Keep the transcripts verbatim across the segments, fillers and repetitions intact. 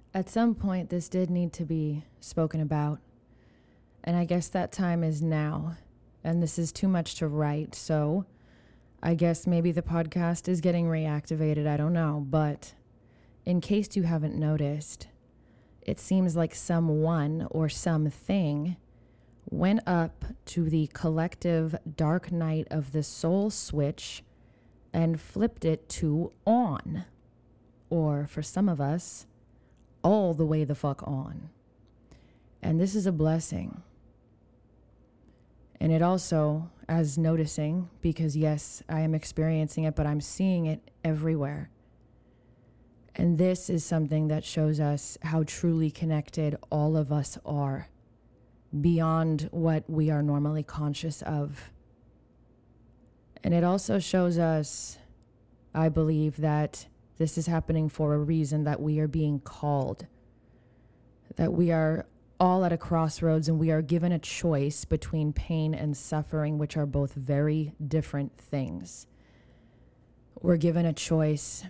At some point, this did need to be spoken about. And I guess that time is now. And this is too much to write, so I guess maybe the podcast is getting reactivated. I don't know. But in case you haven't noticed, it seems like someone or something went up to the collective dark night of the soul switch and flipped it to on. Or for some of us, all the way the fuck on. And this is a blessing. And it also, as noticing, because yes, I am experiencing it, but I'm seeing it everywhere. And this is something that shows us how truly connected all of us are, beyond what we are normally conscious of. And it also shows us, I believe, that this is happening for a reason, that we are being called, that we are all at a crossroads and we are given a choice between pain and suffering, which are both very different things. We're given a choice.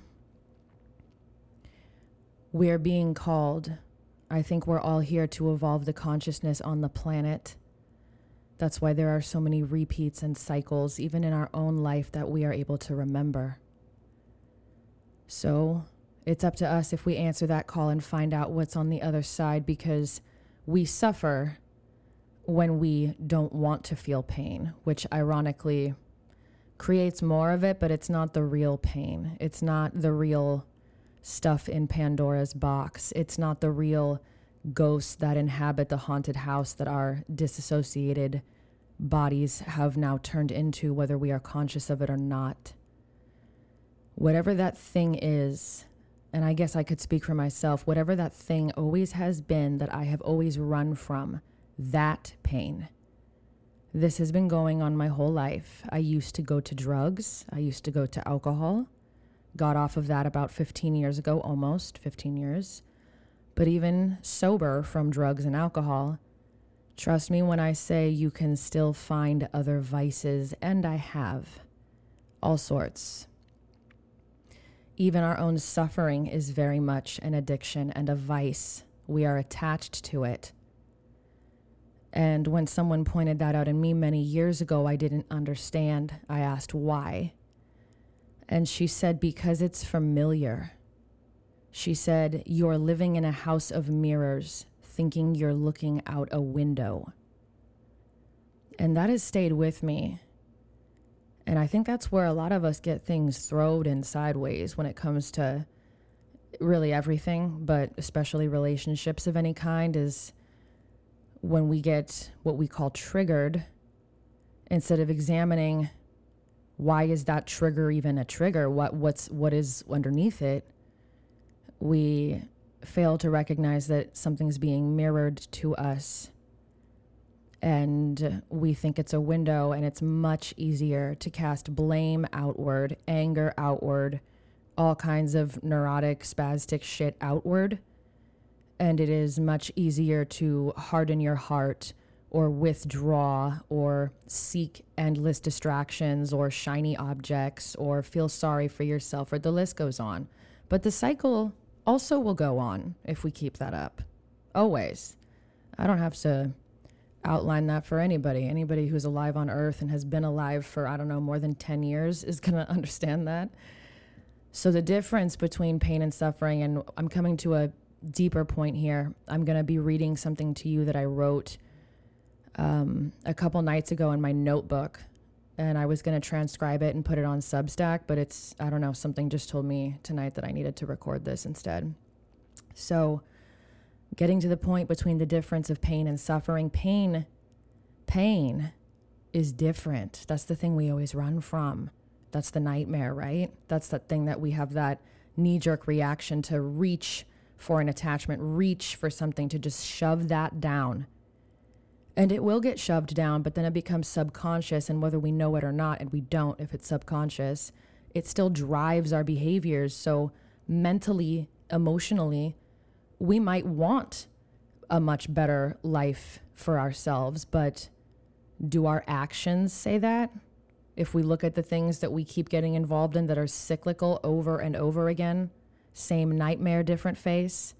We are being called. I think we're all here to evolve the consciousness on the planet. That's why there are so many repeats and cycles, even in our own life, that we are able to remember. So it's up to us if we answer that call and find out what's on the other side, because we suffer when we don't want to feel pain, which ironically creates more of it, but it's not the real pain. It's not the real stuff in Pandora's box. It's not the real ghosts that inhabit the haunted house that our disassociated bodies have now turned into, whether we are conscious of it or not. Whatever that thing is, and I guess I could speak for myself, whatever that thing always has been that I have always run from, that pain. This has been going on my whole life. I used to go to drugs. I used to go to alcohol. Got off of that about fifteen years ago, almost fifteen years. But even sober from drugs and alcohol, trust me when I say you can still find other vices, and I have. All sorts. Even our own suffering is very much an addiction and a vice. We are attached to it. And when someone pointed that out in me many years ago, I didn't understand. I asked why. And she said, because it's familiar. She said, you're living in a house of mirrors, thinking you're looking out a window. And that has stayed with me. And I think that's where a lot of us get things thrown in sideways when it comes to really everything, but especially relationships of any kind, is when we get what we call triggered, instead of examining why is that trigger even a trigger, what what's what is underneath it, we fail to recognize that something's being mirrored to us. And we think it's a window, and it's much easier to cast blame outward, anger outward, all kinds of neurotic, spastic shit outward. And it is much easier to harden your heart or withdraw or seek endless distractions or shiny objects or feel sorry for yourself, or the list goes on. But the cycle also will go on if we keep that up. Always. I don't have to outline that for anybody. Anybody who's alive on Earth and has been alive for, I don't know, more than ten years is going to understand that. So the difference between pain and suffering, and I'm coming to a deeper point here. I'm going to be reading something to you that I wrote um, a couple nights ago in my notebook, and I was going to transcribe it and put it on Substack, but it's, I don't know, something just told me tonight that I needed to record this instead. So getting to the point between the difference of pain and suffering, pain, pain is different. That's the thing we always run from. That's the nightmare, right? That's that thing that we have that knee-jerk reaction to reach for an attachment, reach for something, to just shove that down. And it will get shoved down, but then it becomes subconscious, and whether we know it or not, and we don't if it's subconscious, it still drives our behaviors. So mentally, emotionally, we might want a much better life for ourselves, but do our actions say that? If we look at the things that we keep getting involved in that are cyclical over and over again, same nightmare, different face,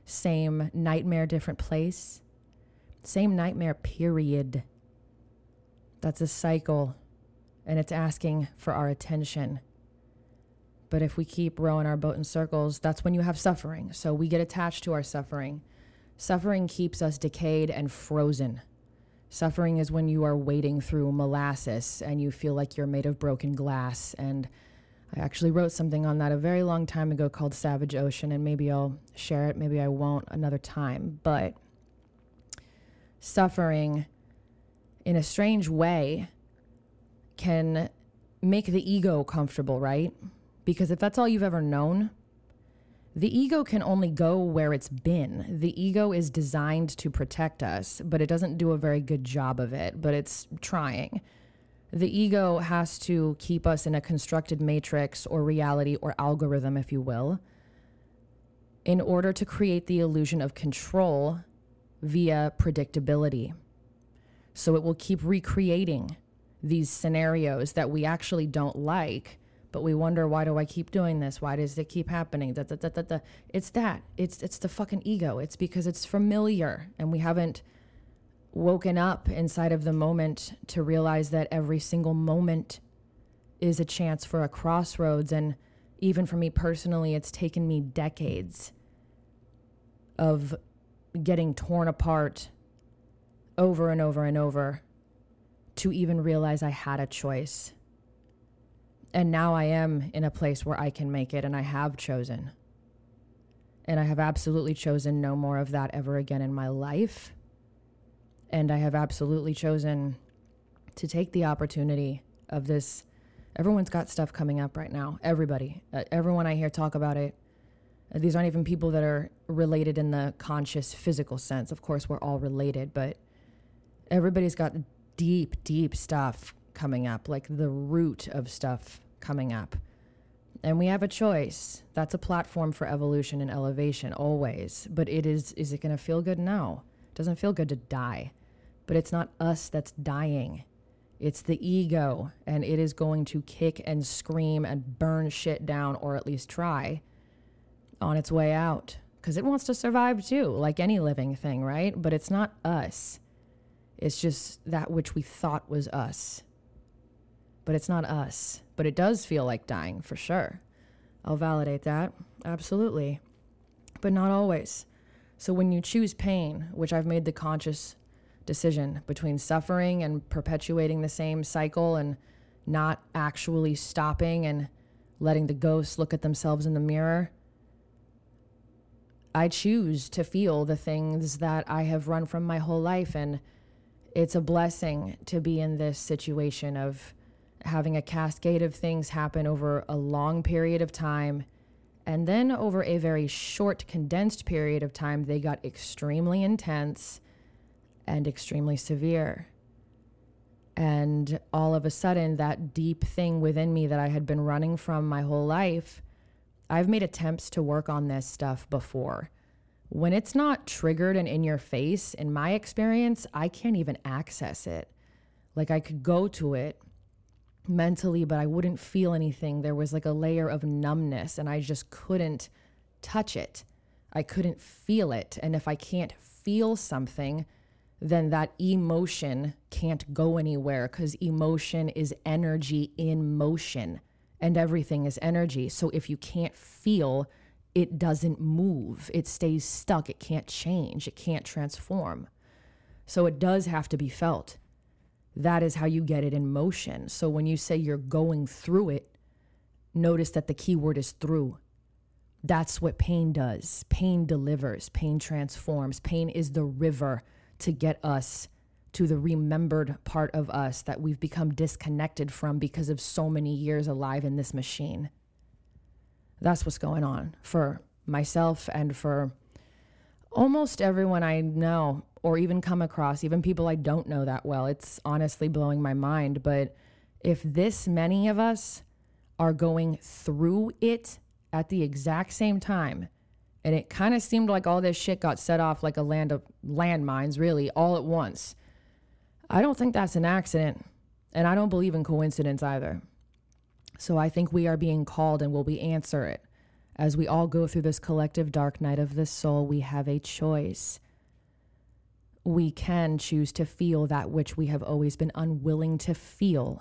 same nightmare, different place, same nightmare, period. That's a cycle, and it's asking for our attention. But if we keep rowing our boat in circles, that's when you have suffering. So we get attached to our suffering. Suffering keeps us decayed and frozen. Suffering is when you are wading through molasses and you feel like you're made of broken glass. And I actually wrote something on that a very long time ago called Savage Ocean, and maybe I'll share it, maybe I won't another time. But suffering, in a strange way, can make the ego comfortable, right? Because if that's all you've ever known, the ego can only go where it's been. The ego is designed to protect us, but it doesn't do a very good job of it, but it's trying. The ego has to keep us in a constructed matrix or reality or algorithm, if you will, in order to create the illusion of control via predictability. So it will keep recreating these scenarios that we actually don't like, but we wonder, why do I keep doing this? Why does it keep happening? Da, da, da, da, da. It's that. It's it's the fucking ego. It's because it's familiar, and we haven't woken up inside of the moment to realize that every single moment is a chance for a crossroads. And even for me personally, it's taken me decades of getting torn apart over and over and over to even realize I had a choice. And now I am in a place where I can make it, and I have chosen. And I have absolutely chosen no more of that ever again in my life. And I have absolutely chosen to take the opportunity of this. Everyone's got stuff coming up right now. Everybody. Uh, everyone I hear talk about it. Uh, these aren't even people that are related in the conscious physical sense. Of course, we're all related, but everybody's got deep, deep stuff coming up, like the root of stuff coming up. And we have a choice. That's a platform for evolution and elevation, always. But it is, is it going to feel good? No. It doesn't feel good to die. But it's not us that's dying. It's the ego. And it is going to kick and scream and burn shit down, or at least try, on its way out. Because it wants to survive too, like any living thing, right? But it's not us. It's just that which we thought was us. But it's not us. But it does feel like dying, for sure. I'll validate that. Absolutely. But not always. So when you choose pain, which I've made the conscious decision between suffering and perpetuating the same cycle and not actually stopping and letting the ghosts look at themselves in the mirror, I choose to feel the things that I have run from my whole life. And it's a blessing to be in this situation of having a cascade of things happen over a long period of time. And then over a very short, condensed period of time, they got extremely intense and extremely severe. And all of a sudden, that deep thing within me that I had been running from my whole life, I've made attempts to work on this stuff before. When it's not triggered and in your face, in my experience, I can't even access it. Like, I could go to it mentally, but I wouldn't feel anything. There was like a layer of numbness, and I just couldn't touch it. I couldn't feel it. And if I can't feel something, then that emotion can't go anywhere, because emotion is energy in motion, and everything is energy. So if you can't feel, it doesn't move. It stays stuck. It can't change. It can't transform. So it does have to be felt. That is how you get it in motion. So when you say you're going through it, notice that the key word is through. That's what pain does. Pain delivers. Pain transforms. Pain is the river to get us to the remembered part of us that we've become disconnected from because of so many years alive in this machine. That's what's going on for myself and for almost everyone I know, or even come across, even people I don't know that well. It's honestly blowing my mind. But if this many of us are going through it at the exact same time, and it kind of seemed like all this shit got set off like a land of landmines, really, all at once, I don't think that's an accident. And I don't believe in coincidence either. So I think we are being called, and will we answer it As we all go through this collective dark night of the soul, we have a choice. We can choose to feel that which we have always been unwilling to feel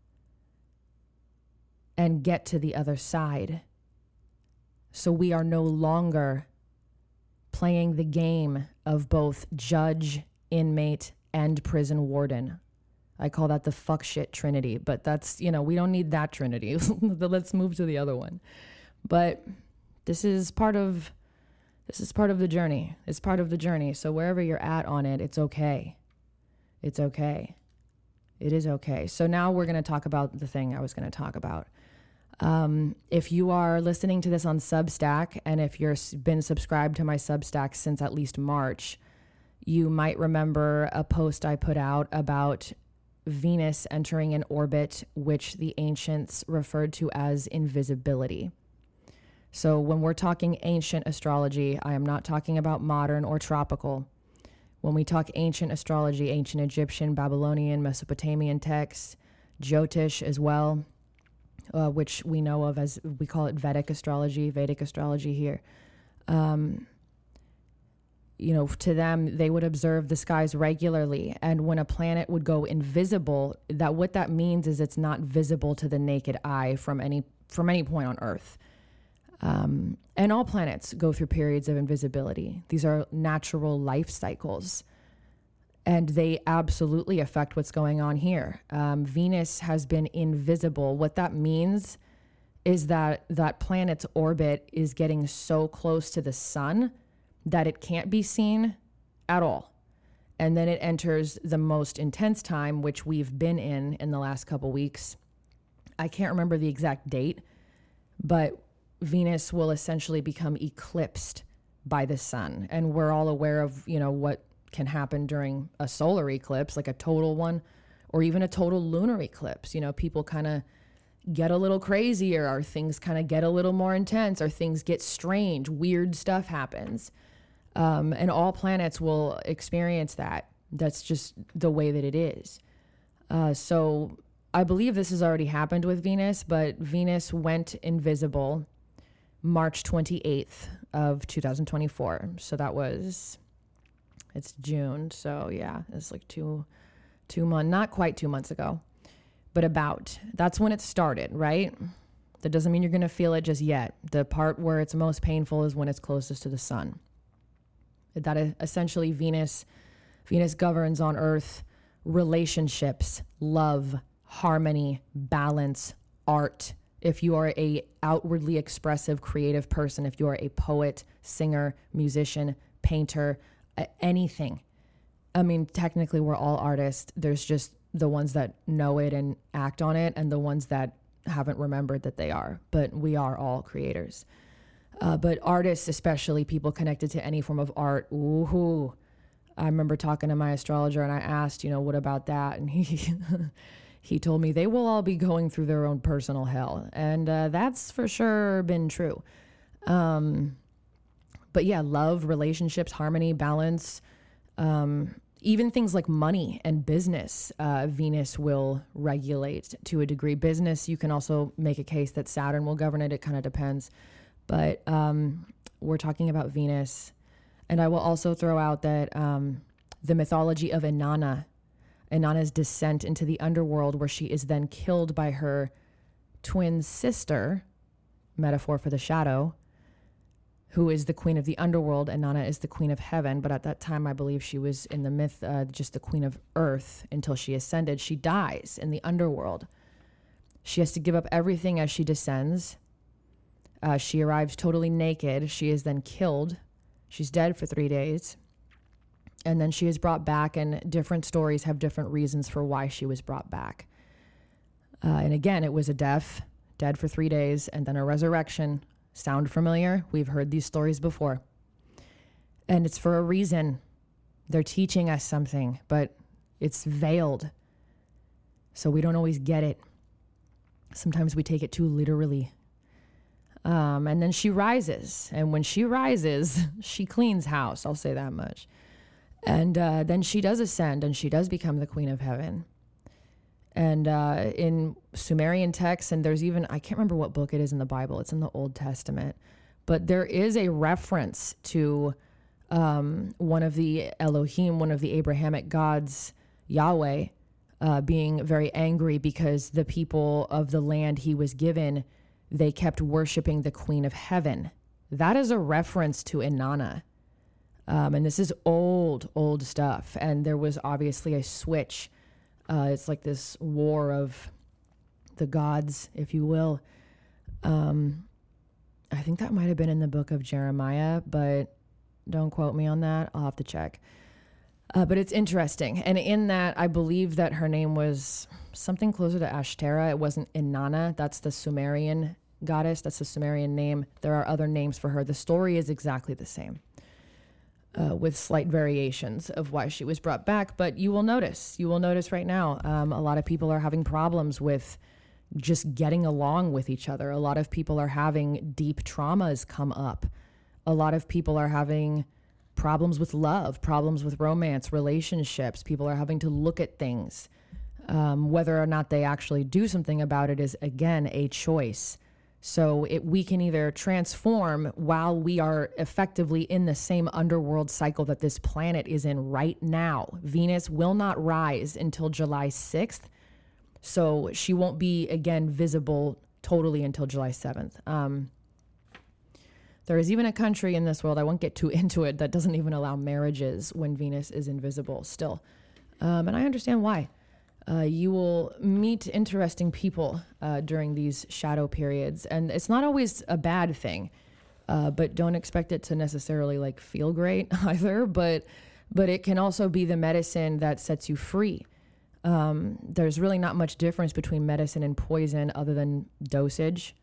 and get to the other side. So we are no longer playing the game of both judge, inmate, and prison warden. I call that the fuck shit trinity, but that's, you know, we don't need that trinity. Let's move to the other one. But this is part of, this is part of the journey. It's part of the journey. So wherever you're at on it, it's okay. It's okay. It is okay. So now we're going to talk about the thing I was going to talk about. Um, if you are listening to this on Substack, and if you've been subscribed to my Substack since at least March, you might remember a post I put out about Venus entering an orbit, which the ancients referred to as invisibility. So when we're talking ancient astrology, I am not talking about modern or tropical. When we talk ancient astrology, ancient Egyptian, Babylonian, Mesopotamian texts, Jyotish as well, uh, which we know of as, we call it Vedic astrology, Vedic astrology here. Um, you know, to them, they would observe the skies regularly. And when a planet would go invisible, that what that means is it's not visible to the naked eye from any from any point on Earth. Um, and all planets go through periods of invisibility. These are natural life cycles, and they absolutely affect what's going on here. Um, Venus has been invisible. What that means is that that planet's orbit is getting so close to the sun that it can't be seen at all. And then it enters the most intense time, which we've been in in the last couple weeks. I can't remember the exact date, but Venus will essentially become eclipsed by the sun. And we're all aware of, you know, what can happen during a solar eclipse, like a total one, or even a total lunar eclipse. You know, people kind of get a little crazier, or things kind of get a little more intense, or things get strange, weird stuff happens. Um, and all planets will experience that. That's just the way that it is. Uh, so I believe this has already happened with Venus, but Venus went invisible March twenty-eighth of two thousand twenty-four. So that was, it's June. So yeah, it's like two, two months, not quite two months ago, but about. That's when it started, right? That doesn't mean you're going to feel it just yet. The part where it's most painful is when it's closest to the sun. That is essentially Venus, Venus governs on Earth relationships, love, harmony, balance, art. If you are a outwardly expressive, creative person, if you are a poet, singer, musician, painter, anything. I mean, technically we're all artists. There's just the ones that know it and act on it, and the ones that haven't remembered that they are, but we are all creators. Uh, but artists, especially people connected to any form of art, ooh, I remember talking to my astrologer and I asked, you know, what about that? And he he told me they will all be going through their own personal hell. And uh, that's for sure been true. Um, but yeah, love, relationships, harmony, balance, um, even things like money and business, uh, Venus will regulate to a degree. Business, you can also make a case that Saturn will govern it. It kind of depends. But um, we're talking about Venus. And I will also throw out that um, the mythology of Inanna, Inanna's descent into the underworld, where she is then killed by her twin sister, metaphor for the shadow, who is the queen of the underworld. Inanna is the queen of heaven. But at that time, I believe she was in the myth uh, just the queen of earth until she ascended. She dies in the underworld. She has to give up everything as she descends. Uh, she arrives totally naked. She is then killed. She's dead for three days. And then she is brought back, and different stories have different reasons for why she was brought back. Uh, and again, it was a death, dead for three days, and then a resurrection. Sound familiar? We've heard these stories before. And it's for a reason. They're teaching us something, but it's veiled. So we don't always get it. Sometimes we take it too literally. Um, and then she rises. And when she rises, she cleans house. I'll say that much. And uh, then she does ascend, and she does become the queen of heaven. And uh, in Sumerian texts, and there's even, I can't remember what book it is in the Bible. It's in the Old Testament. but there is a reference to um, one of the Elohim, one of the Abrahamic gods, Yahweh, uh, being very angry because the people of the land he was given, they kept worshiping the Queen of Heaven. That is a reference to Inanna. Um, and this is old, old stuff. And there was obviously a switch. Uh, it's like this war of the gods, if you will. Um, I think that might have been in the book of Jeremiah, but don't quote me on that. I'll have to check. Uh, but it's interesting. And in that, I believe that her name was something closer to Ashtera. It wasn't Inanna. That's the Sumerian goddess. That's the Sumerian name. There are other names for her. The story is exactly the same, uh, with slight variations of why she was brought back. But you will notice, you will notice right now, um, a lot of people are having problems with just getting along with each other. A lot of people are having deep traumas come up. A lot of people are having problems with love, problems with romance, relationships. People are having to look at things. Um, whether or not they actually do something about it is, again, a choice. So it, we can either transform while we are effectively in the same underworld cycle that this planet is in right now. Venus will not rise until July sixth. So she won't be, again, visible totally until July seventh. Um, there is even a country in this world, I won't get too into it, that doesn't even allow marriages when Venus is invisible still. Um, and I understand why. Uh, you will meet interesting people uh, during these shadow periods. And it's not always a bad thing, uh, but don't expect it to necessarily like feel great either. But, but it can also be the medicine that sets you free. Um, there's really not much difference between medicine and poison other than dosage,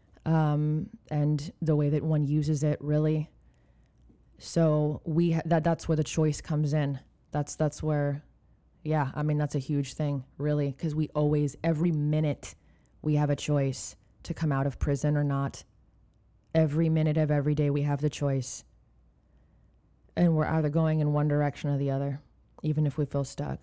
um, and the way that one uses it, really. So we, ha- that, that's where the choice comes in. That's, that's where, yeah, I mean, that's a huge thing, really, because we always, every minute we have a choice to come out of prison or not. Every minute of every day we have the choice. And we're either going in one direction or the other, even if we feel stuck.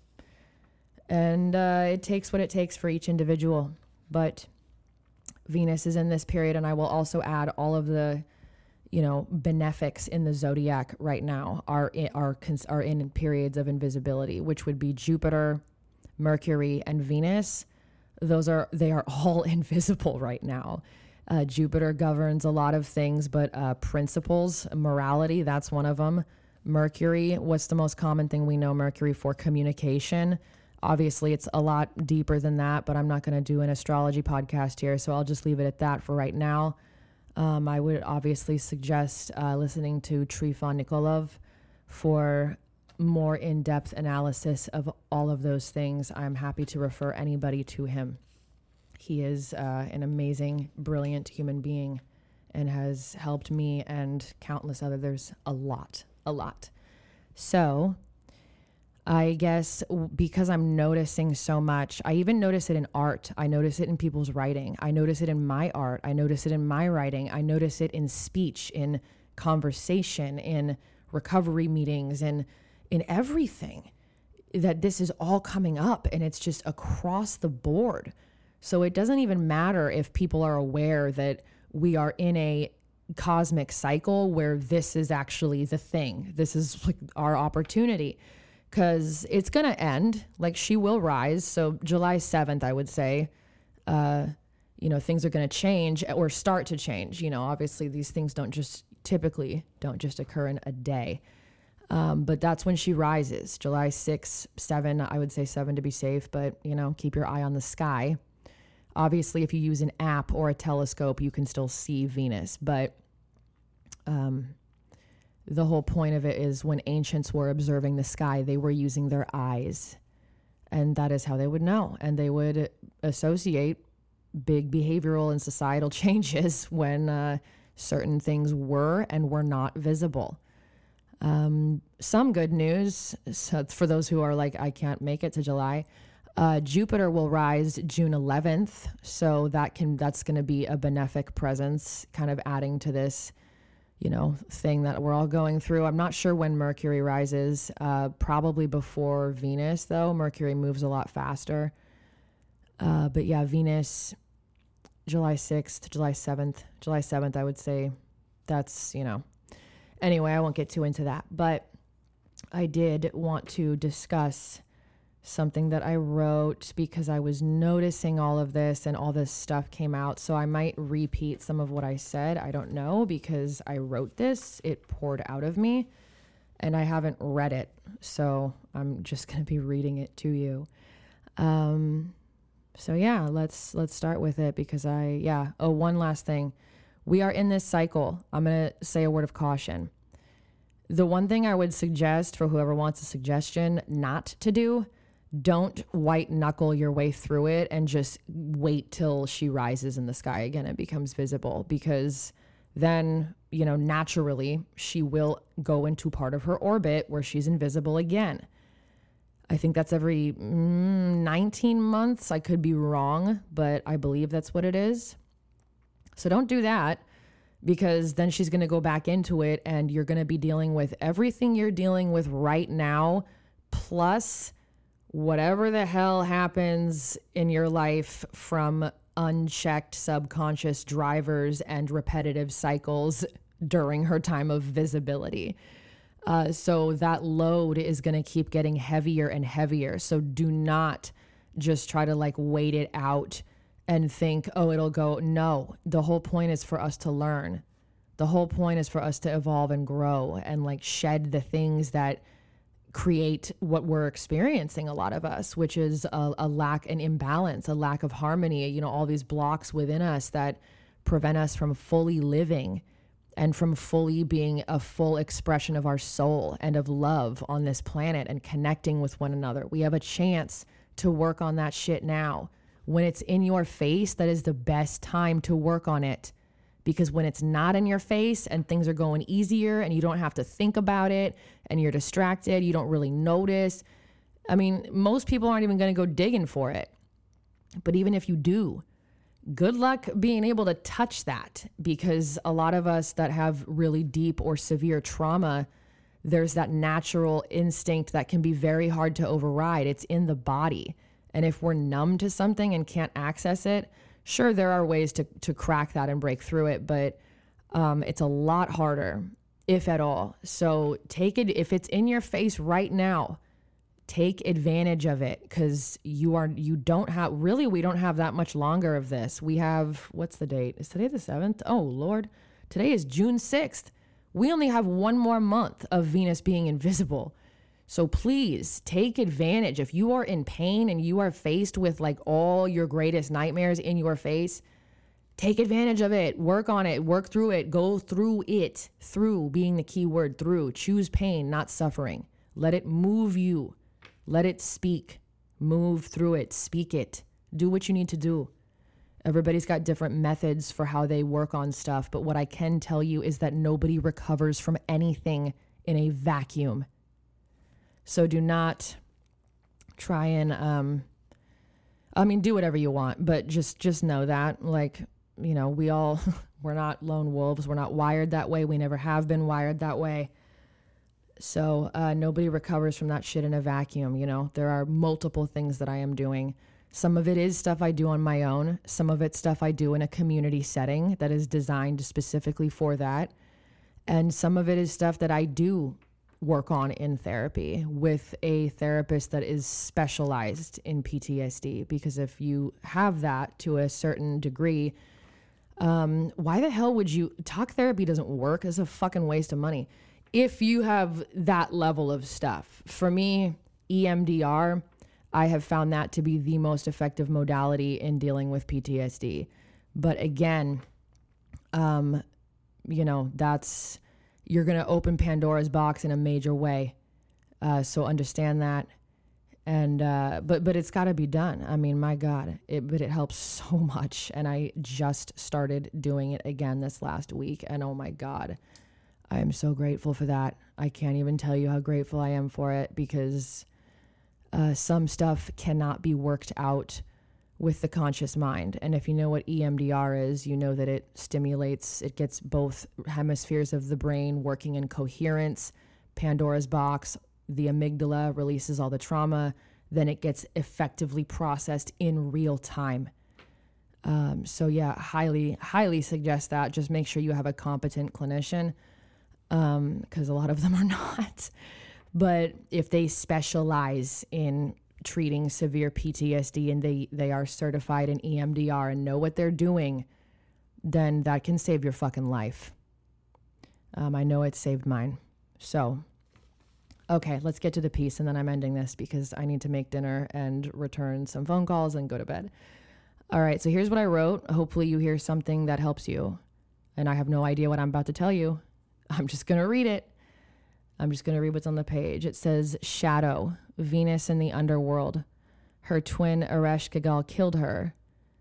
And uh, it takes what it takes for each individual. But Venus is in this period, and I will also add all of the, you know, benefics in the zodiac right now are in, are are in periods of invisibility, which would be Jupiter, Mercury, and Venus. Those are they are all invisible right now. Uh, Jupiter governs a lot of things, but uh, principles, morality, that's one of them. Mercury, what's the most common thing we know Mercury for? Communication. Obviously, it's a lot deeper than that, but I'm not going to do an astrology podcast here, so I'll just leave it at that for right now. Um, I would obviously suggest uh, listening to Trifon Nikolov for more in-depth analysis of all of those things. I'm happy to refer anybody to him. He is uh, an amazing, brilliant human being and has helped me and countless others a lot, a lot. So I guess because I'm noticing so much, I even notice it in art. I notice it in people's writing. I notice it in my art. I notice it in my writing. I notice it in speech, in conversation, in recovery meetings, and in everything, that this is all coming up, and it's just across the board. So it doesn't even matter if people are aware that we are in a cosmic cycle where this is actually the thing. This is like our opportunity. Because it's going to end, like she will rise. So July seventh, I would say, uh, you know, things are going to change or start to change. You know, obviously these things don't just typically don't just occur in a day. Um, but that's when she rises. July sixth, seven, I would say seven to be safe, but, you know, keep your eye on the sky. Obviously, if you use an app or a telescope, you can still see Venus. But um the whole point of it is when ancients were observing the sky, they were using their eyes. And that is how they would know. And they would associate big behavioral and societal changes when uh, certain things were and were not visible. Um, some good news, so for those who are like, I can't make it to July, uh, Jupiter will rise June eleventh. So that can that's going to be a benefic presence, kind of adding to this, you know, thing that we're all going through. I'm not sure when Mercury rises, uh, probably before Venus, though. Mercury moves a lot faster. Uh, but yeah, Venus, July sixth, July seventh, July seventh, I would say that's, you know, anyway, I won't get too into that, but I did want to discuss something that I wrote because I was noticing all of this and all this stuff came out. So I might repeat some of what I said. I don't know, because I wrote this, it poured out of me and I haven't read it. So I'm just going to be reading it to you. Um, so yeah, let's, let's start with it because I, yeah. Oh, one last thing. We are in this cycle. I'm going to say a word of caution. The one thing I would suggest for whoever wants a suggestion not to do, don't white knuckle your way through it and just wait till she rises in the sky again and becomes visible, because then, you know, naturally she will go into part of her orbit where she's invisible again. I think that's every mm, nineteen months. I could be wrong, but I believe that's what it is. So don't do that, because then she's going to go back into it and you're going to be dealing with everything you're dealing with right now, plus whatever the hell happens in your life from unchecked subconscious drivers and repetitive cycles during her time of visibility. Uh, so that load is going to keep getting heavier and heavier. So do not just try to like wait it out and think, oh, it'll go. No, the whole point is for us to learn. The whole point is for us to evolve and grow and like shed the things that create what we're experiencing, a lot of us, which is a, a lack, an imbalance, a lack of harmony, you know, all these blocks within us that prevent us from fully living and from fully being a full expression of our soul and of love on this planet and connecting with one another. We have a chance to work on that shit now. When it's in your face, that is the best time to work on it. Because when it's not in your face and things are going easier and you don't have to think about it and you're distracted, you don't really notice. I mean, most people aren't even going to go digging for it. But even if you do, good luck being able to touch that, because a lot of us that have really deep or severe trauma, there's that natural instinct that can be very hard to override. It's in the body. And if we're numb to something and can't access it, sure, there are ways to, to crack that and break through it, but um, it's a lot harder, if at all. So take it, if it's in your face right now, take advantage of it, because you are, you don't have, really, we don't have that much longer of this. We have, what's the date? Is today the seventh? Oh, Lord. Today is June sixth. We only have one more month of Venus being invisible. So please take advantage. If you are in pain and you are faced with like all your greatest nightmares in your face, take advantage of it. Work on it. Work through it. Go through it. Through being the key word, through. Choose pain, not suffering. Let it move you. Let it speak. Move through it. Speak it. Do what you need to do. Everybody's got different methods for how they work on stuff. But what I can tell you is that nobody recovers from anything in a vacuum. So do not try and, um, I mean, do whatever you want, but just, just know that, like, you know, we all, we're not lone wolves. We're not wired that way. We never have been wired that way. So uh, nobody recovers from that shit in a vacuum. You know, there are multiple things that I am doing. Some of it is stuff I do on my own. Some of it's stuff I do in a community setting that is designed specifically for that. And some of it is stuff that I do work on in therapy with a therapist that is specialized in P T S D. Because if you have that to a certain degree, um, why the hell would you, talk therapy doesn't work. It's a fucking waste of money. If you have that level of stuff, for me, E M D R, I have found that to be the most effective modality in dealing with P T S D. But again, um, you know, that's, you're going to open Pandora's box in a major way. Uh, so understand that. And, uh, but, but it's gotta be done. I mean, my God, it, but it helps so much. And I just started doing it again this last week. And oh my God, I am so grateful for that. I can't even tell you how grateful I am for it, because, uh, some stuff cannot be worked out with the conscious mind. And if you know what E M D R is, you know that it stimulates, it gets both hemispheres of the brain working in coherence. Pandora's box, the amygdala releases all the trauma, then it gets effectively processed in real time. Um, so yeah, highly, highly suggest that. Just make sure you have a competent clinician, um, because a lot of them are not. But if they specialize in treating severe P T S D and they, they are certified in E M D R and know what they're doing, then that can save your fucking life. Um, I know it saved mine. So, okay, let's get to the piece, and then I'm ending this because I need to make dinner and return some phone calls and go to bed. All right, so here's what I wrote. Hopefully you hear something that helps you. And I have no idea what I'm about to tell you. I'm just going to read it. I'm just going to read what's on the page. It says, Shadow, Venus in the underworld. Her twin Ereshkigal killed her.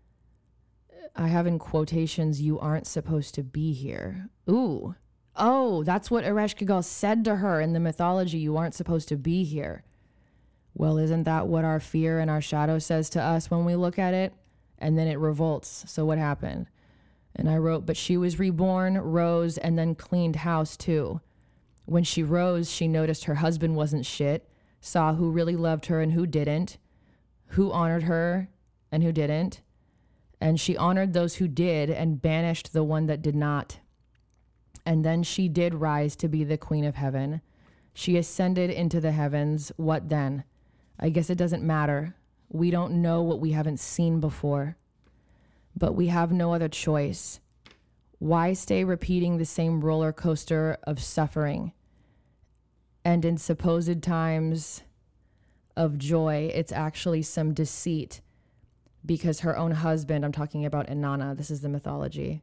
I have in quotations, you aren't supposed to be here. Ooh. Oh, that's what Ereshkigal said to her in the mythology. You aren't supposed to be here. Well, isn't that what our fear and our shadow says to us when we look at it? And then it revolts. So what happened? And I wrote, but she was reborn, rose, and then cleaned house too. When she rose, she noticed her husband wasn't shit, saw who really loved her and who didn't, who honored her and who didn't. And she honored those who did and banished the one that did not. And then she did rise to be the queen of heaven. She ascended into the heavens. What then? I guess it doesn't matter. We don't know what we haven't seen before. But we have no other choice. Why stay repeating the same roller coaster of suffering? And in supposed times of joy, it's actually some deceit. Because her own husband, I'm talking about Inanna, this is the mythology.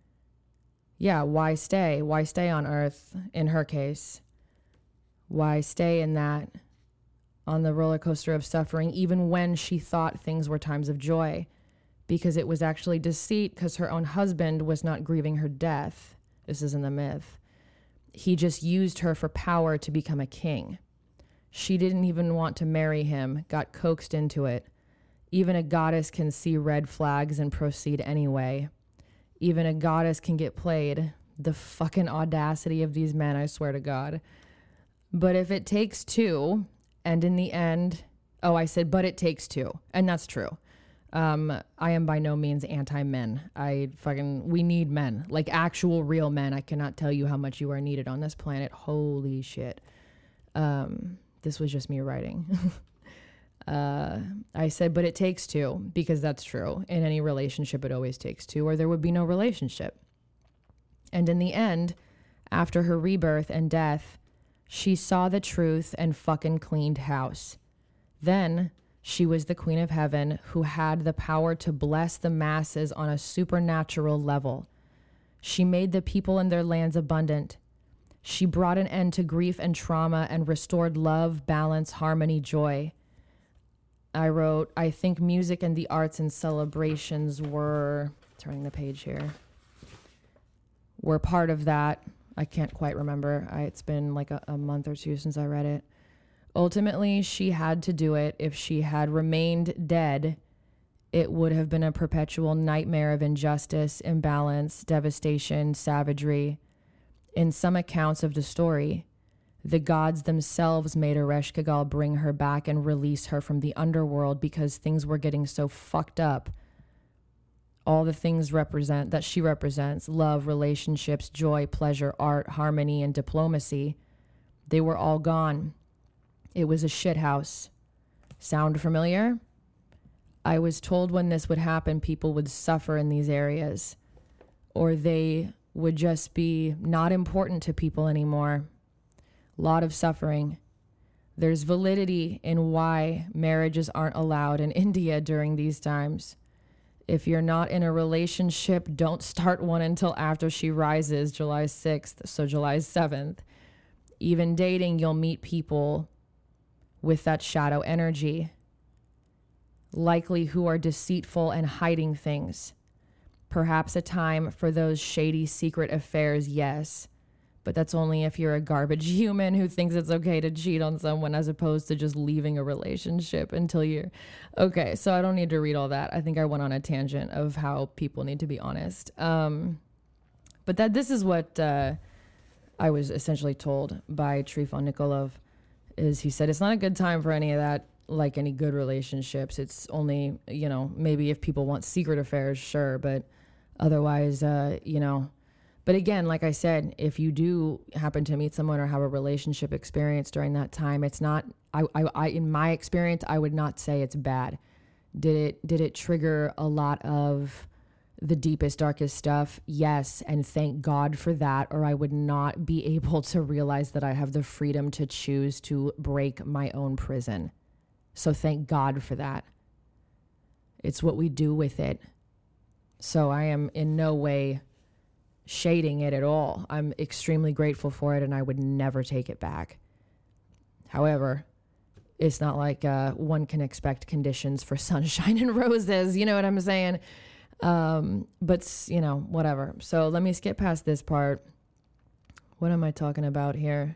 Yeah, why stay? Why stay on earth in her case? Why stay in that, on the roller coaster of suffering, even when she thought things were times of joy? Because it was actually deceit, because her own husband was not grieving her death. This is in the myth. He just used her for power to become a king. She didn't even want to marry him, got coaxed into it. Even a goddess can see red flags and proceed anyway. Even a goddess can get played. The fucking audacity of these men, I swear to God. But if it takes two, and in the end, oh, I said, but it takes two. And that's true. Um, I am by no means anti-men. I fucking, we need men, like actual real men. I cannot tell you how much you are needed on this planet. Holy shit. Um, this was just me writing. uh, I said, but it takes two, because that's true. In any relationship, it always takes two, or there would be no relationship. And in the end, after her rebirth and death, she saw the truth and fucking cleaned house. Then she was the queen of heaven who had the power to bless the masses on a supernatural level. She made the people in their lands abundant. She brought an end to grief and trauma and restored love, balance, harmony, joy. I wrote, I think music and the arts and celebrations were, turning the page here, were part of that. I can't quite remember. I, it's been like a, a month or two since I read it. Ultimately, she had to do it. If she had remained dead, it would have been a perpetual nightmare of injustice, imbalance, devastation, savagery. In some accounts of the story, the gods themselves made Ereshkigal bring her back and release her from the underworld because things were getting so fucked up. All the things represent that she represents, love, relationships, joy, pleasure, art, harmony, and diplomacy, they were all gone. It was a shithouse. Sound familiar? I was told when this would happen, people would suffer in these areas, or they would just be not important to people anymore. A lot of suffering. There's validity in why marriages aren't allowed in India during these times. If you're not in a relationship, don't start one until after she rises, July sixth, so July seventh. Even dating, you'll meet people with that shadow energy, likely who are deceitful and hiding things. Perhaps a time for those shady secret affairs, yes, but that's only if you're a garbage human who thinks it's okay to cheat on someone as opposed to just leaving a relationship until you're... Okay, so I don't need to read all that. I think I went on a tangent of how people need to be honest. Um, but that this is what uh, I was essentially told by Trifon Nikolov. Is he said, it's not a good time for any of that like any good relationships. It's only, you know, maybe if people want secret affairs, sure. But otherwise, uh, you know, but again, like I said, if you do happen to meet someone or have a relationship experience during that time, it's not, I, I, I in my experience, I would not say it's bad. Did it, did it trigger a lot of the deepest, darkest stuff? Yes. And thank God for that, or I would not be able to realize that I have the freedom to choose to break my own prison. So thank God for that. It's what we do with it. So I am in no way shading it at all. I'm extremely grateful for it, and I would never take it back. However, it's not like uh, one can expect conditions for sunshine and roses. You know what I'm saying? Um, but, you know, whatever. So let me skip past this part. What am I talking about here?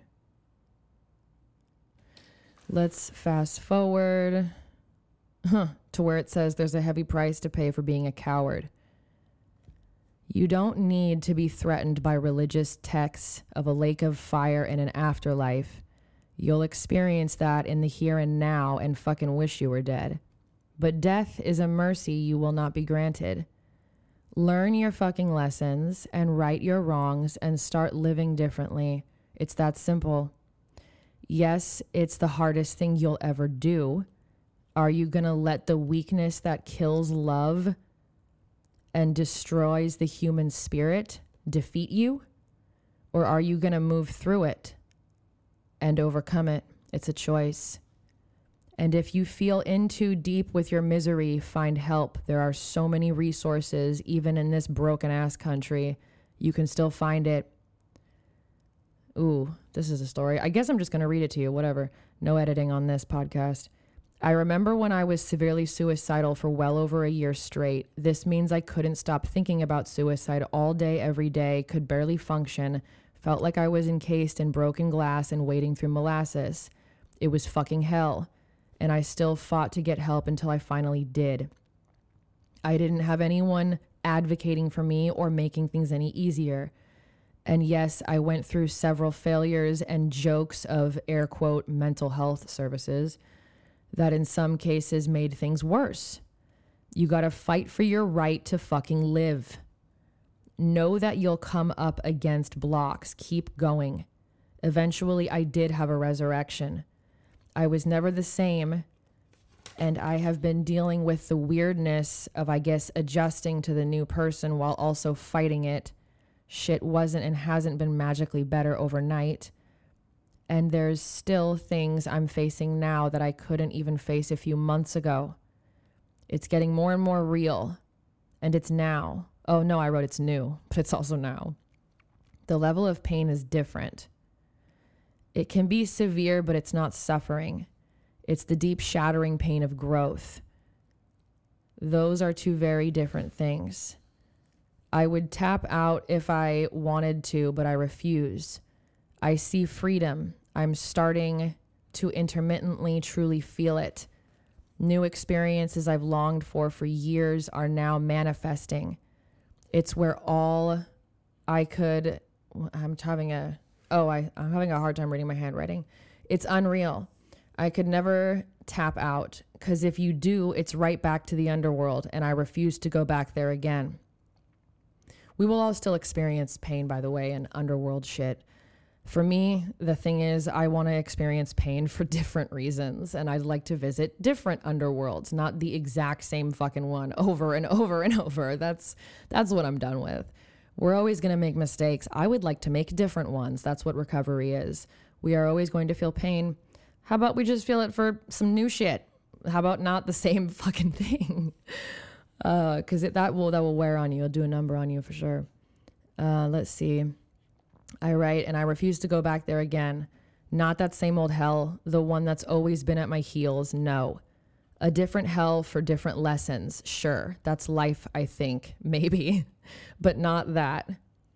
Let's fast forward huh, to where it says there's a heavy price to pay for being a coward. You don't need to be threatened by religious texts of a lake of fire and an afterlife. You'll experience that in the here and now and fucking wish you were dead. But death is a mercy you will not be granted. Learn your fucking lessons and right your wrongs and start living differently. It's that simple. Yes, it's the hardest thing you'll ever do. Are you going to let the weakness that kills love and destroys the human spirit defeat you? Or are you going to move through it and overcome it? It's a choice. And if you feel in too deep with your misery, find help. There are so many resources, even in this broken ass country. You can still find it. Ooh, this is a story. I guess I'm just going to read it to you, whatever. No editing on this podcast. I remember when I was severely suicidal for well over a year straight. This means I couldn't stop thinking about suicide all day, every day, could barely function, felt like I was encased in broken glass and wading through molasses. It was fucking hell. And I still fought to get help until I finally did. I didn't have anyone advocating for me or making things any easier. And yes, I went through several failures and jokes of air quote mental health services that in some cases made things worse. You gotta fight for your right to fucking live. Know that you'll come up against blocks. Keep going. Eventually, I did have a resurrection. I was never the same, and I have been dealing with the weirdness of, I guess, adjusting to the new person while also fighting it. Shit wasn't and hasn't been magically better overnight. And there's still things I'm facing now that I couldn't even face a few months ago. It's getting more and more real, and it's now. Oh no, I wrote it's new, but it's also now. The level of pain is different. It can be severe, but it's not suffering. It's the deep shattering pain of growth. Those are two very different things. I would tap out if I wanted to, but I refuse. I see freedom. I'm starting to intermittently truly feel it. New experiences I've longed for for years are now manifesting. It's where all I could, I'm having a, oh, I, I'm having a hard time reading my handwriting. It's unreal. I could never tap out, because if you do, it's right back to the underworld, and I refuse to go back there again. We will all still experience pain, by the way, and underworld shit. For me, the thing is, I want to experience pain for different reasons, and I'd like to visit different underworlds, not the exact same fucking one over and over and over. That's that's what I'm done with. We're always going to make mistakes. I would like to make different ones. That's what recovery is. We are always going to feel pain. How about we just feel it for some new shit? How about not the same fucking thing? Uh, cause it, that will, that will wear on you. It'll do a number on you for sure. Uh, let's see. I write, and I refuse to go back there again. Not that same old hell, the one that's always been at my heels. No. A different hell for different lessons. Sure. That's life, I think. Maybe. But not that.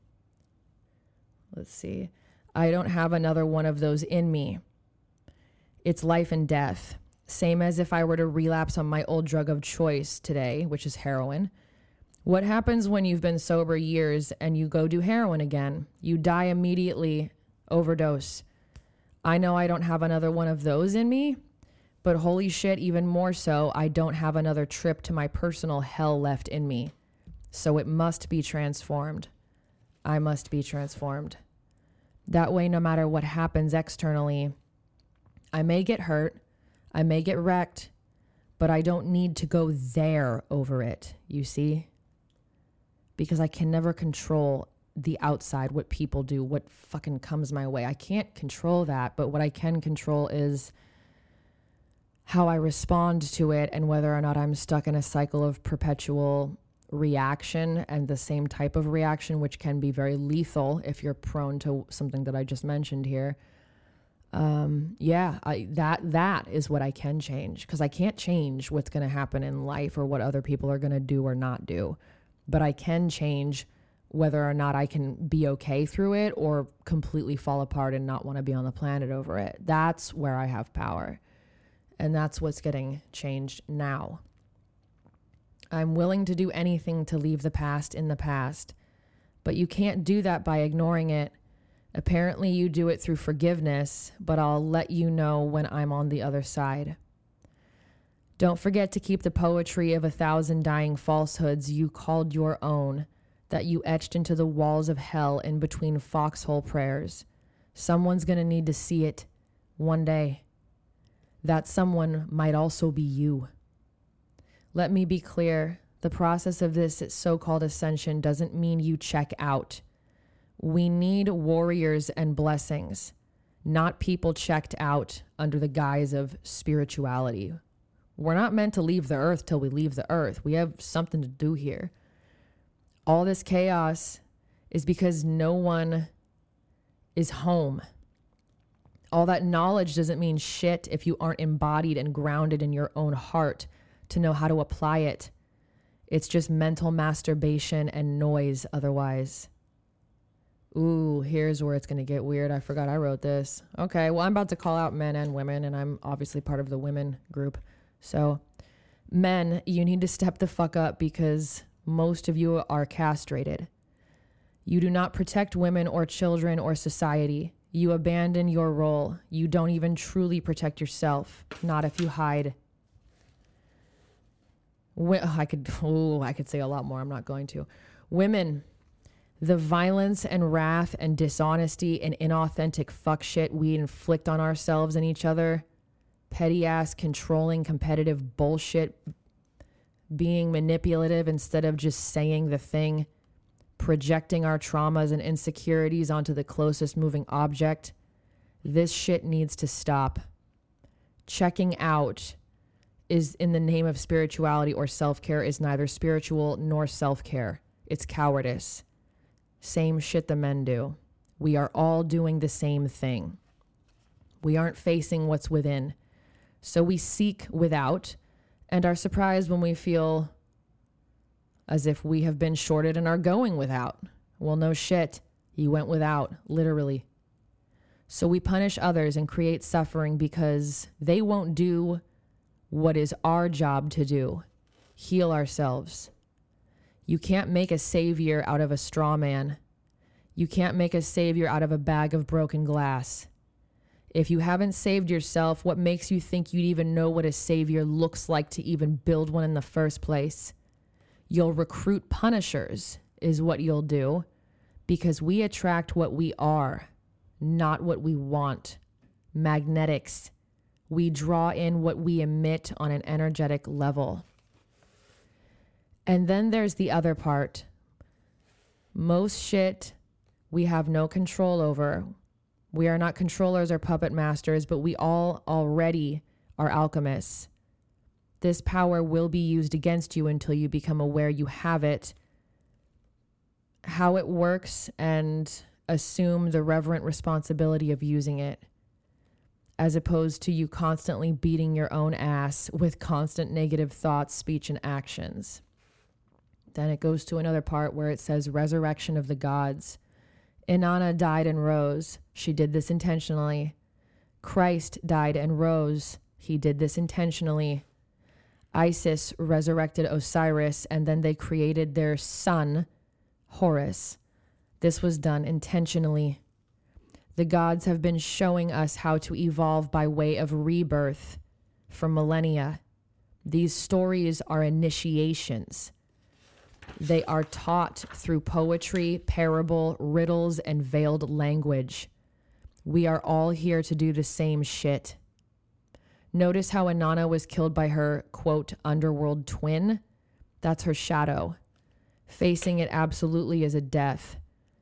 Let's see. I don't have another one of those in me. It's life and death. Same as if I were to relapse on my old drug of choice today, which is heroin. What happens when you've been sober years and you go do heroin again? You die immediately, overdose. I know I don't have another one of those in me, But holy shit, even more so, I don't have another trip to my personal hell left in me. So it must be transformed. I must be transformed. That way, no matter what happens externally, I may get hurt, I may get wrecked, but I don't need to go there over it, you see? Because I can never control the outside, what people do, what fucking comes my way. I can't control that, but what I can control is how I respond to it and whether or not I'm stuck in a cycle of perpetual reaction and the same type of reaction, which can be very lethal if you're prone to something that I just mentioned here. Um, yeah, I, that, that is what I can change, because I can't change what's going to happen in life or what other people are going to do or not do, but I can change whether or not I can be okay through it or completely fall apart and not want to be on the planet over it. That's where I have power. And that's what's getting changed now. I'm willing to do anything to leave the past in the past, but you can't do that by ignoring it. Apparently you do it through forgiveness, but I'll let you know when I'm on the other side. Don't forget to keep the poetry of a thousand dying falsehoods you called your own, that you etched into the walls of hell in between foxhole prayers. Someone's gonna need to see it one day. That someone might also be you. Let me be clear, the process of this so-called ascension doesn't mean you check out. We need warriors and blessings, not people checked out under the guise of spirituality. We're not meant to leave the earth till we leave the earth. We have something to do here. All this chaos is because no one is home. All that knowledge doesn't mean shit if you aren't embodied and grounded in your own heart to know how to apply it. It's just mental masturbation and noise otherwise. Ooh, here's where it's going to get weird. I forgot I wrote this. Okay, well, I'm about to call out men and women, and I'm obviously part of the women group. So, men, you need to step the fuck up because most of you are castrated. You do not protect women or children or society. You abandon your role. You don't even truly protect yourself. Not if you hide. I could, oh, I could say a lot more. I'm not going to. Women, the violence and wrath and dishonesty and inauthentic fuck shit we inflict on ourselves and each other, petty ass, controlling, competitive bullshit, being manipulative instead of just saying the thing, projecting our traumas and insecurities onto the closest moving object. This shit needs to stop. Checking out is in the name of spirituality or self-care is neither spiritual nor self-care. It's cowardice. Same shit the men do. We are all doing the same thing. We aren't facing what's within. So we seek without and are surprised when we feel as if we have been shorted and are going without. Well, no shit. You went without, literally. So we punish others and create suffering because they won't do what is our job to do. Heal ourselves. You can't make a savior out of a straw man. You can't make a savior out of a bag of broken glass. If you haven't saved yourself, what makes you think you'd even know what a savior looks like to even build one in the first place? You'll recruit punishers, is what you'll do, because we attract what we are, not what we want. Magnetics. We draw in what we emit on an energetic level. And then there's the other part. Most shit we have no control over. We are not controllers or puppet masters, but we all already are alchemists. This power will be used against you until you become aware you have it, how it works, and assume the reverent responsibility of using it, as opposed to you constantly beating your own ass with constant negative thoughts, speech, and actions. Then it goes to another part where it says resurrection of the gods. Inanna died and rose. She did this intentionally. Christ died and rose. He did this intentionally. Isis resurrected Osiris, and then they created their son, Horus. This was done intentionally. The gods have been showing us how to evolve by way of rebirth. for millennia. These stories are initiations. They are taught through poetry, parable, riddles, and veiled language. We are all here to do the same shit. Notice how Inanna was killed by her, quote, underworld twin? That's her shadow. Facing it absolutely is a death.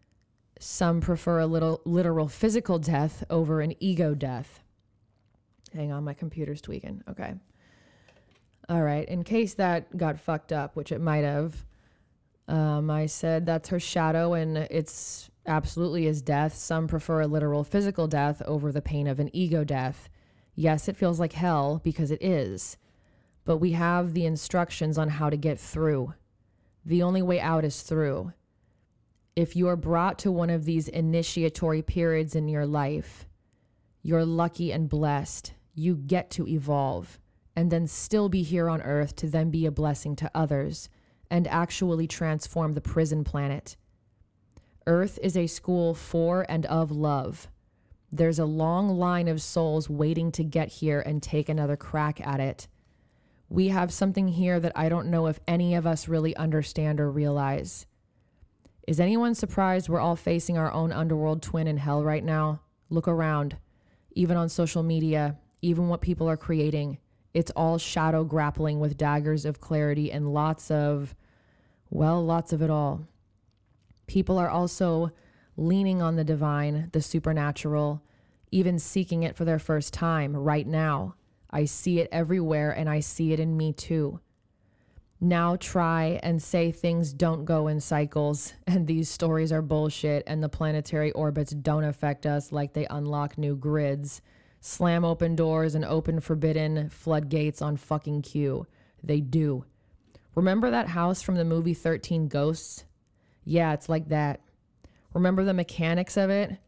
Some prefer a little literal physical death over an ego death. Hang on, my computer's tweaking. Okay. All right. In case that got fucked up, which it might have, um, I said that's her shadow and it's absolutely is death. Some prefer a literal physical death over the pain of an ego death. Yes, it feels like hell because it is, but we have the instructions on how to get through. The only way out is through. If you are brought to one of these initiatory periods in your life, you're lucky and blessed. You get to evolve and then still be here on Earth to then be a blessing to others and actually transform the prison planet. Earth is a school for and of love. There's a long line of souls waiting to get here and take another crack at it. We have something here that I don't know if any of us really understand or realize. Is anyone surprised we're all facing our own underworld twin in hell right now? Look around. Even on social media, even what people are creating, it's all shadow grappling with daggers of clarity and lots of, well, lots of it all. People are also leaning on the divine, the supernatural, even seeking it for their first time right now. I see it everywhere and I see it in me too. Now try and say things don't go in cycles and these stories are bullshit and the planetary orbits don't affect us like they unlock new grids, slam open doors and open forbidden floodgates on fucking cue. They do. Remember that house from the movie thirteen Ghosts? Yeah, it's like that. Remember the mechanics of it?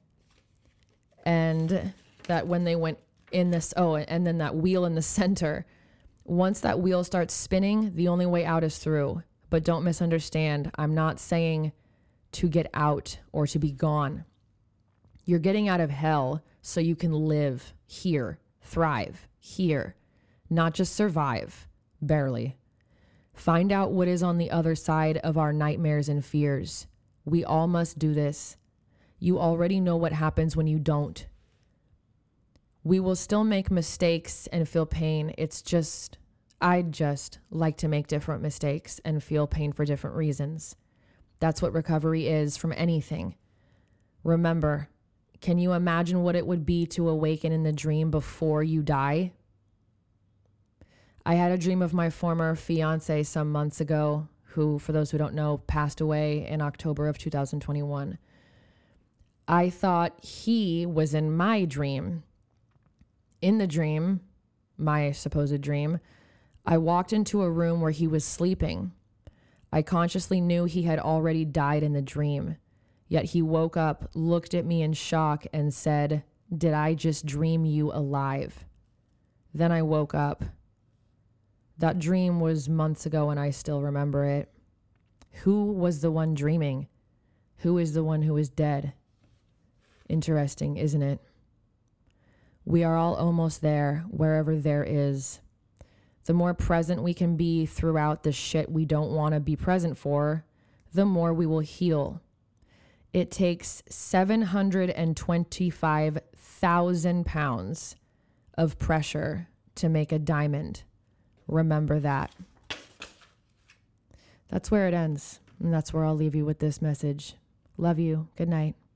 And that when they went in this, oh, and then that wheel in the center. Once that wheel starts spinning, the only way out is through. But don't misunderstand. I'm not saying to get out or to be gone. You're getting out of hell so you can live here, thrive here, not just survive, barely. Find out what is on the other side of our nightmares and fears. We all must do this. You already know what happens when you don't. We will still make mistakes and feel pain. It's just, I'd just like to make different mistakes and feel pain for different reasons. That's what recovery is from anything. Remember, can you imagine what it would be to awaken in the dream before you die? I had a dream of my former fiance some months ago, who, for those who don't know, passed away in October of two thousand twenty-one. I thought he was in my dream. In the dream, my supposed dream, I walked into a room where he was sleeping. I consciously knew he had already died in the dream, yet he woke up, looked at me in shock, and said, "Did I just dream you alive?" Then I woke up. That dream was months ago and I still remember it. Who was the one dreaming? Who is the one who is dead? Interesting, isn't it? We are all almost there, wherever there is. The more present we can be throughout the shit we don't want to be present for, the more we will heal. It takes seven hundred twenty-five thousand pounds of pressure to make a diamond. Remember that. That's where it ends. And that's where I'll leave you with this message. Love you. Good night.